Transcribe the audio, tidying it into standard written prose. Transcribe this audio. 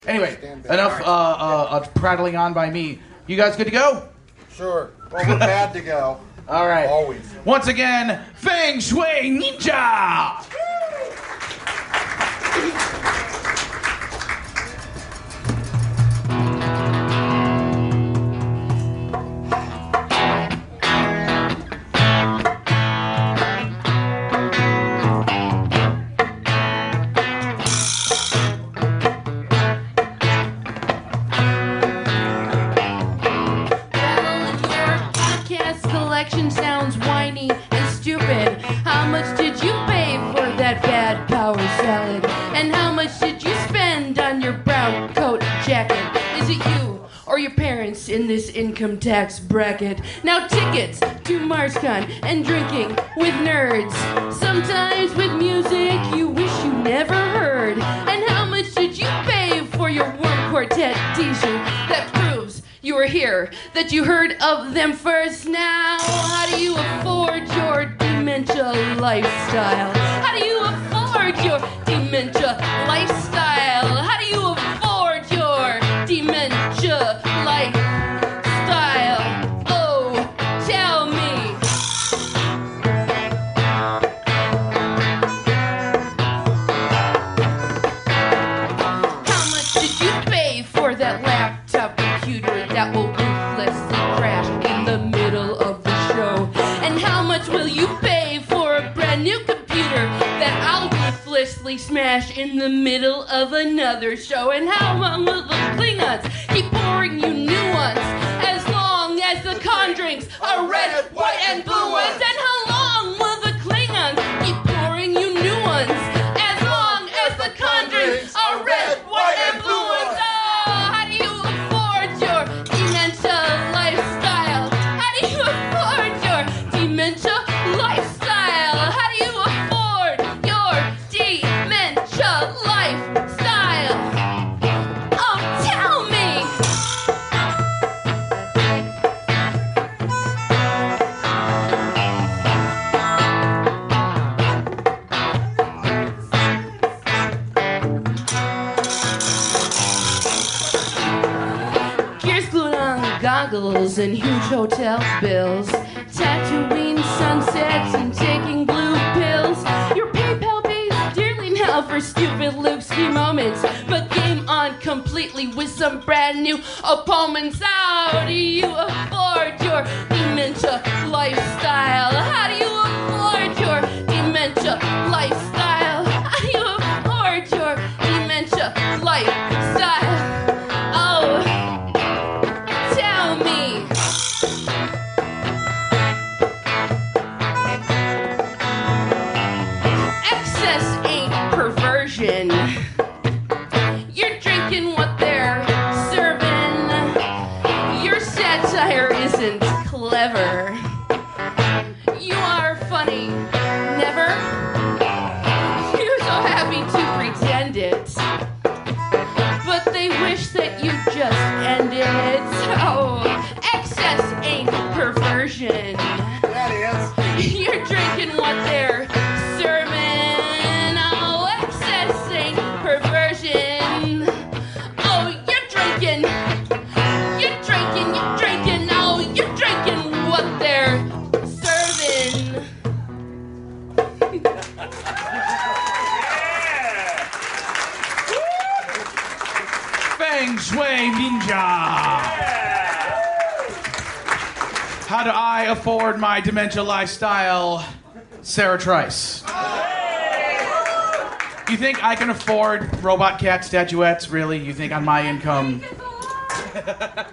Anyway, enough prattling on by me. You guys good to go? Sure. Well, we're bad to go. All right. Always. Once again, Feng Shui Ninja! Sounds whiny and stupid. How much did you pay for that bad power salad? And how much did you spend on your brown coat jacket? Is it you or your parents in this income tax bracket? Now tickets to MarsCon and drinking with nerds. Sometimes with music you wish you never heard. And how much did you pay for your Worm Quartet t-shirt that proves you were here, that you heard of them first? Now, how do you afford your dementia lifestyle? How do you afford your dementia lifestyle? How do you afford your dementia lifestyle? Oh, tell me. How much did you pay for that laptop computer that will ruthlessly crash in the middle of the show? And how much will you pay for a brand new computer that I'll ruthlessly smash in the middle of another show? And how long will the Klingons keep pouring you new ones as long as the con drinks are red, white, and blue ones? And how long will the Klingons keep pouring you new ones as long as the con drinks are red, white, and blue ones? How do you afford your dementia lifestyle? How do you afford your dementia lifestyle? How do you afford your dementia lifestyle? Oh, tell me. Gears glued on goggles and huge hotel bills, Tatooine sunsets and taking blue pills. Your PayPal pays dearly now for stupid Luke ski moments, but game on completely with some brand new opponents. How do you afford your dementia lifestyle? How do you afford your dementia lifestyle? How do you afford your dementia lifestyle? Oh, tell me. Excess ain't perversion. You're drinking what they're serving. Your satire isn't clever. You are funny. Never. You're so happy to pretend it. But they wish that you just end it. Oh, excess ain't perversion. That is. You're drinking what they're serving. Oh, excess ain't perversion. Oh, you're drinking. Oh, you're drinking what they're serving. Feng Shui Ninja! How do I afford my dementia lifestyle? Sarah Trice. You think I can afford robot cat statuettes? Really? You think on my income?